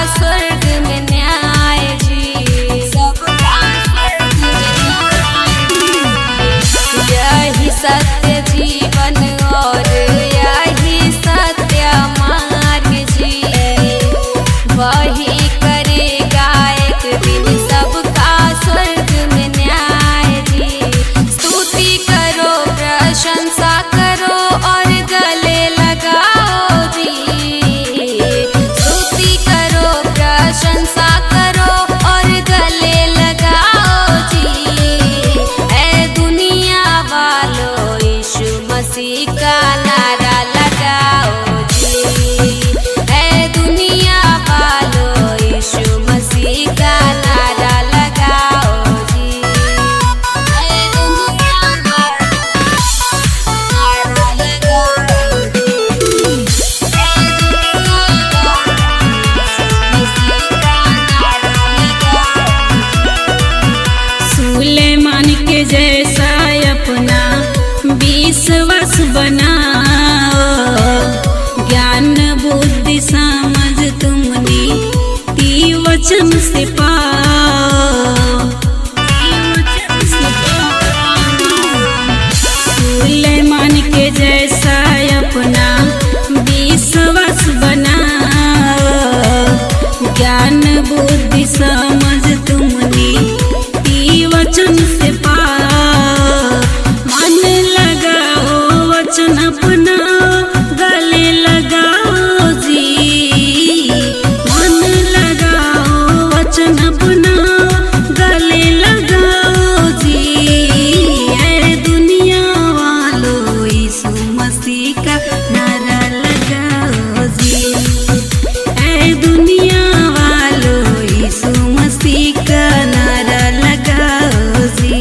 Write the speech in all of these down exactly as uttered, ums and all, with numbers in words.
स्वर्ग में न्याय जी, सबका स्वर्ग में न्याय। यही सत्य जीवन और यही सत्य मार्ग जी, वही करेगा एक दिन सबका स्वर्ग में न्याय जी। स्तुति करो, प्रशंसा करो और गले लगाओ जी। स्तुति करो, प्रशंसा करो और गले लगाओ जी। ऐ दुनिया वालों यीशु मसीह का नारा लगाओ जी। ऐ दुनिया वालों यीशु मसीह का नारा लगाओ जी। ऐ दुनिया वालों नारा लगाओ जी। ऐ दुनिया वालों मसीह का नारा लगाओ। सुलेमान के जैसा अपना विश्वास बनाओ, ज्ञान बुद्धि समझ तुमने ती वचन से पाओ। सुलेमान के जैसा अपना विश्वास बनाओ, ज्ञान बुद्धि समझ तुमने ती वचन से पाओ। मन लगाओ, वचन अपनाओ, गले लगाओ जी। मन लगाओ, वचन अपनाओ, गले लगाओ जी। ऐ दुनिया वालों यीशु मसीह का नारा लगाओ जी। ऐ दुनिया वालों यीशु मसीह का नारा लगाओ जी।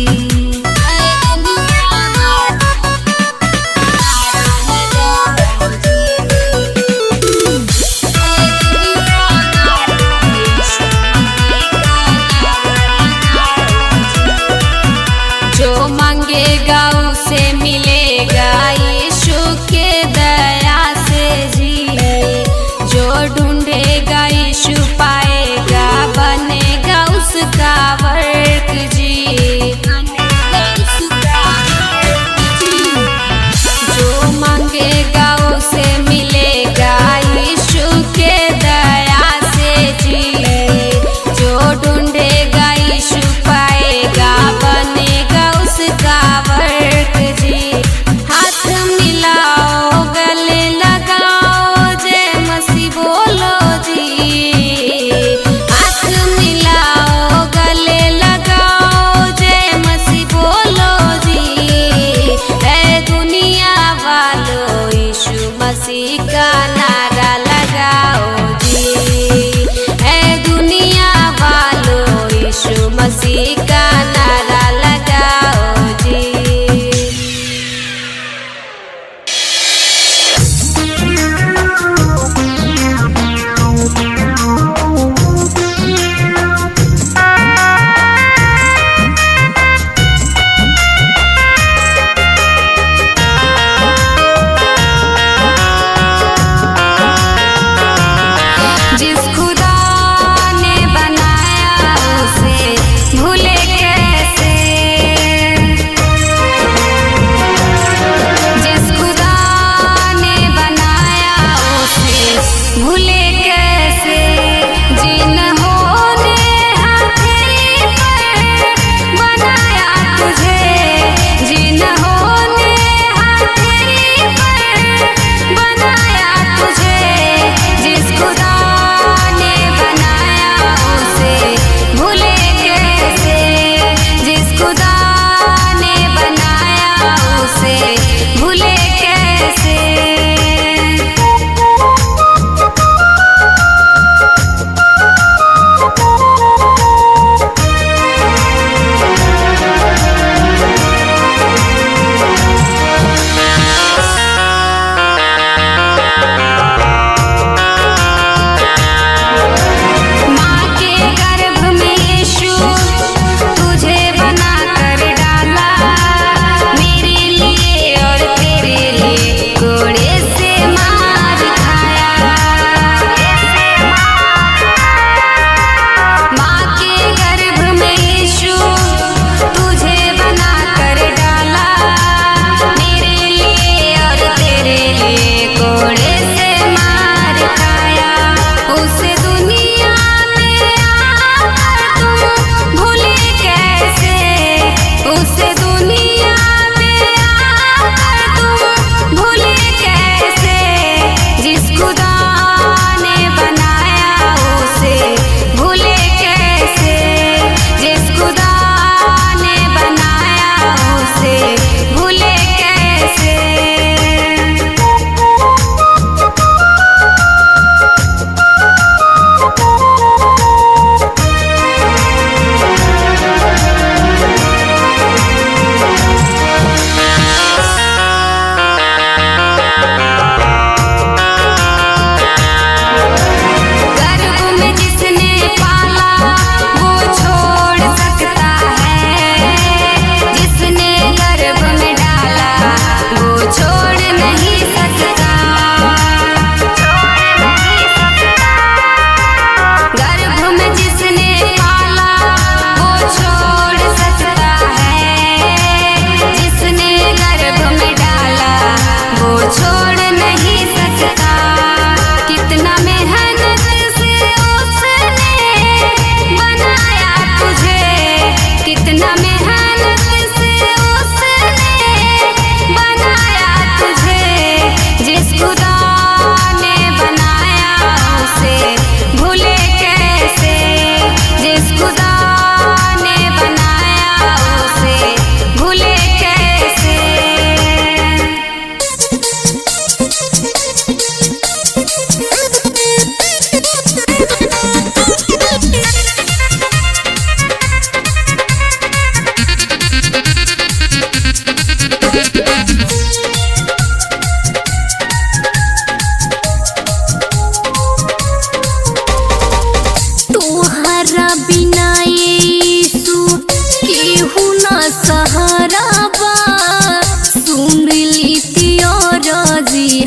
जो मांगेगा उसे मिलेगा यीशु के दया से जी। जो ढूंढेगा यीशु पाएगा, बनेगा उसका वर्क जी। बनेगा उसका वर्क जी। जो मांगेगा उसे मिलेगा यीशु के दया से जी। जो ढूंढेगा यीशु पाएगा, बनेगा उसका वर्क जी। हाथ मिलाओ, गले लगाओ, जय मसीह बोलो जी। हाथ मिलाओ, गले लगाओ, जय मसीह बोलो जी। ऐ दुनिया वालों यीशु मसीह का नारा लगाओ जी। ऐ दुनिया वालों यीशु मसीह का नारा लगाओ जी।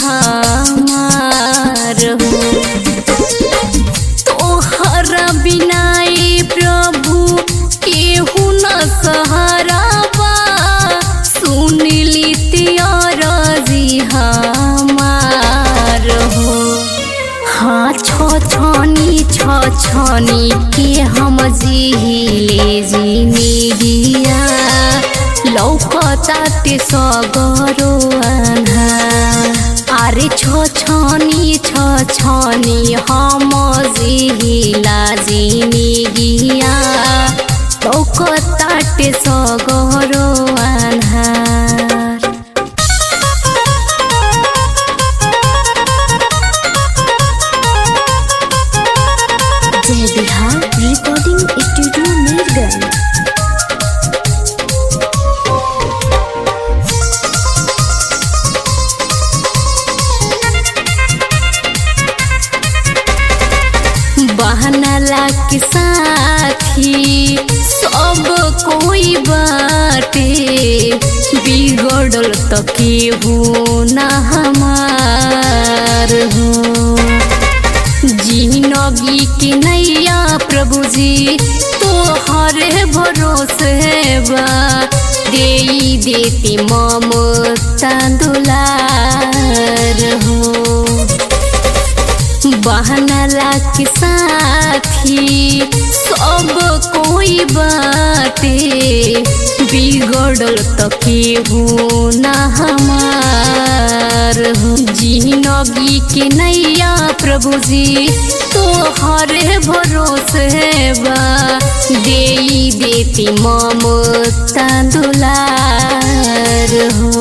हमार हो। तोहरा बिनाए प्रभु केहू न सहारा बा, सुन ली तियारजी हमार हो। हाँ छो छनी छो छनी के हम जिहिले जिंदगिया, लौकताते सगरो अन्हार। अरे छो छनी छो छनी हम जिहिला जिंदगिया, लौकताते सगरो अन्हार। जय बिहार रिकॉर्डिंग स्टूडियो मीरगंज। बहनला के साथी सब कोई बाटे, बिगड़ल तो केहू न हमार हो। जिंदगी की नैया प्रभु जी तोहरे भरोसे बा, देई देती ममता दुलार हो। बहनला के साथी सब कोई बाटे, बिगड़ल तो केहू न हमार हो। जिंदगी के नैया प्रभु जी तोहरे भरोसे बा, देई देती ममता दुलार हो।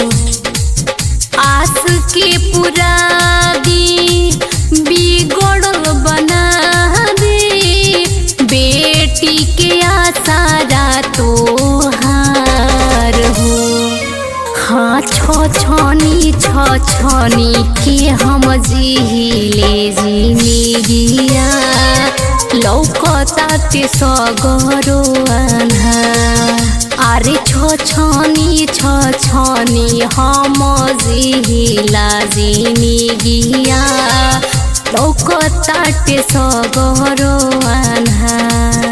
आस के पूरा दी बिगड़ल बना दे, बेटी के आसारा तोहार हो। हाँ छो छनी छो छनी के हम जिहिले जिंदगिया, लौकताते सगरो अन्हार। अरे छो छनी छो छनी हम जिहिला जिंदगिया, लौकताते सगरो अन्हार।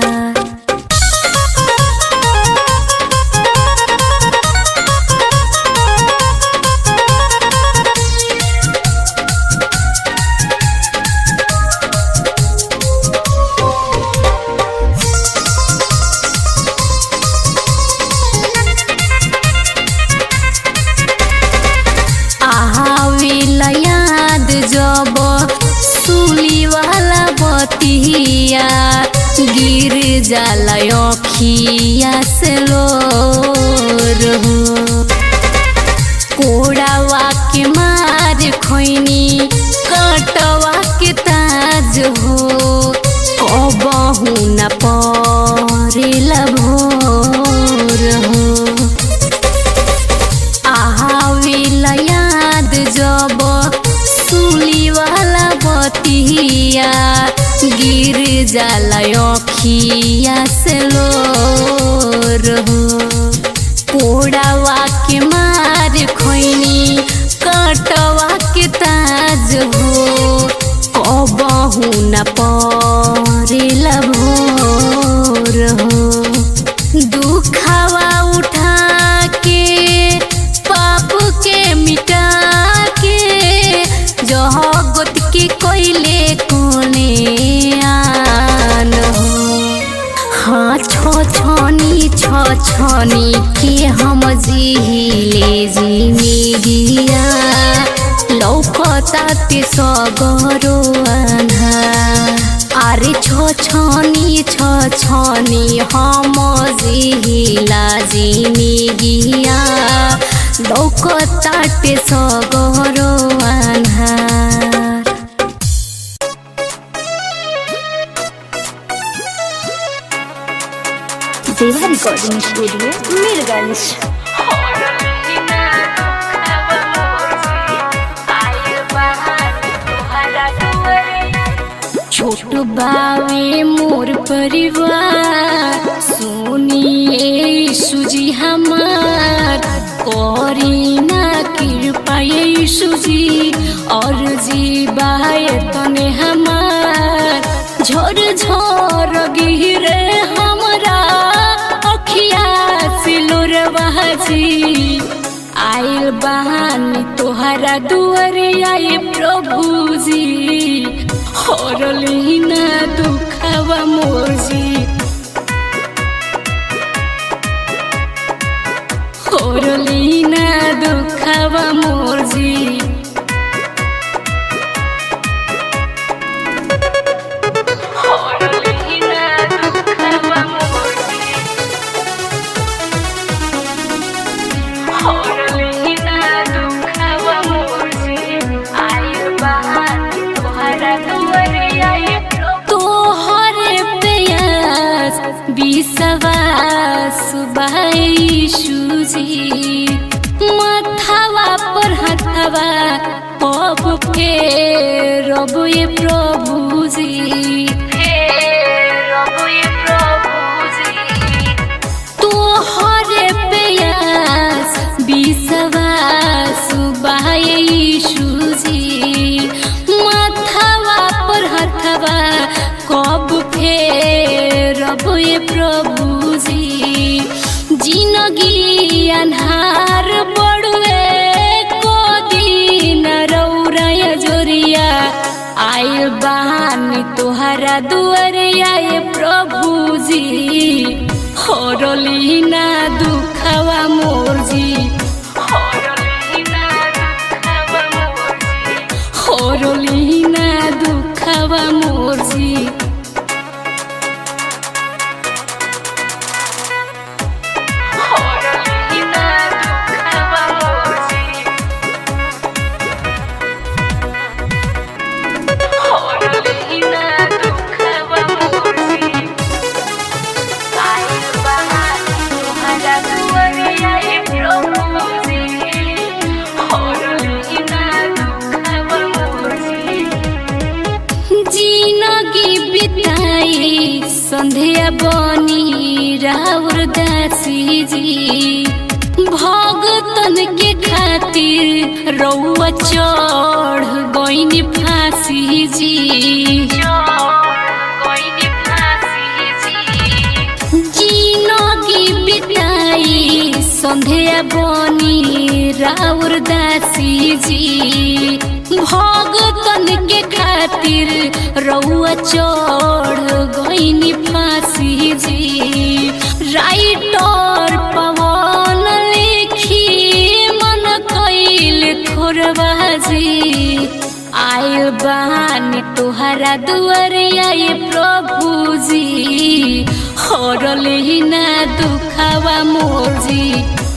याद जब सुली वाला बतिया, गिर जाला अखिया से लोर हो। कोड़ावा के मार खोइनी कटवा के ताज हो, कबहू न परेला भोर हो। आवेला याद जब सुली वाला बतिया, गिर जाला अखिया से लोर हो। कोड़ावा के मार खोइनी कटवा के ताज हो, कबहू न परेला भोर हो। दुखावा उठा के पाप के मिटा के, जगत के कोइले कोने आन हो। हाँ छो छनी छो छनी के हम जिहिले जिंदगिया, लौकताते सगरो अन्हार। अरे छो छनी छो छनी हम जिहिला जिंदगिया, लौकताते सगरो अन्हार। देवा रिकॉर्डिंग स्टूडियो मीरगंज। छोट बावे मोर परिवार, सुनिए सुजी हमार करीना कृपा यीशु जी और जीवाए तने हमार झोर झोर गिरे हमरा अखिया सिलोरवा जी आइल बहानी तोहरा दुआरिया ये प्रभु जी हरली ना दुखवा मोर जी हरली ना दुखवा मोर जी हरली ना दुखवा मोर जी हरली ना दुखवा मोर जी आइल बहानी तोहरा दुआरिया ये प्रभु तोहरे प्यास विश्वास यीशु जी माथावा पर हाथावा पब फेरब ये प्रभु जी फेरब ये प्रभु जी तोहरे प्यास विश्वास यीशु जी माथावा पर हाथावा कब फेरब ये प्रभु जी जिनगी अन्हार बड़ुए को दिन रौरया जोरिया आइल बहानी तोहरा दुआरिया ये प्रभु जी हरली ना दुखवा मोर जी हरली ना दुखवा मोर जी हरली ना दुखवा मोर जी संध्या बनी राउर दासी जी भगतन के खातिर रउआ चढ़ गईनी फांसी जी जिनगी बिताई संध्या बनी राउर दासी जी भगतन के खातिर रउआ चढ़ गईनी फांसी जी राइटर पवन लिखी मन कइल थोरबाजी आइल बहानी तोहरा दुआरिया ये प्रभु जी हरली ना दुखवा मोर जी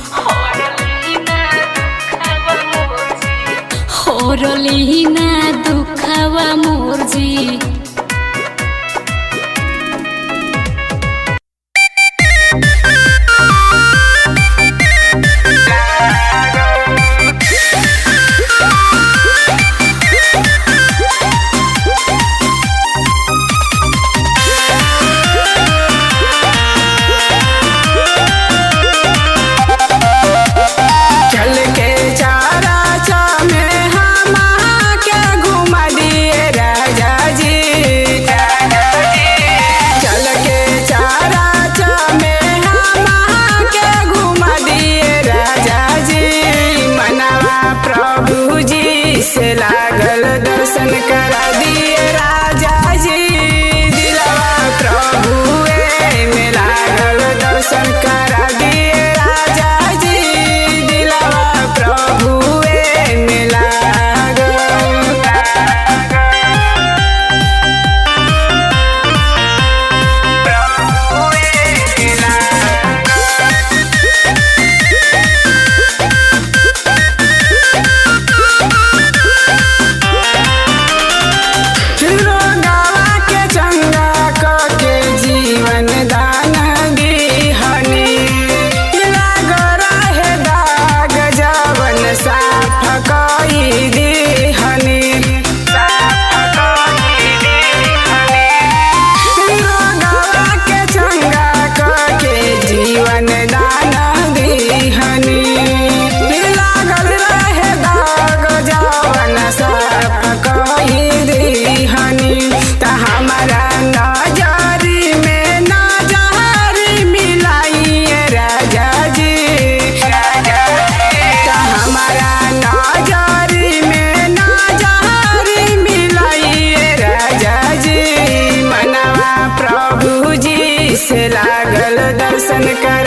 हरली ना दुखवा मोर जी चल के चारा चा में हम के घुमा दिए ऐसन का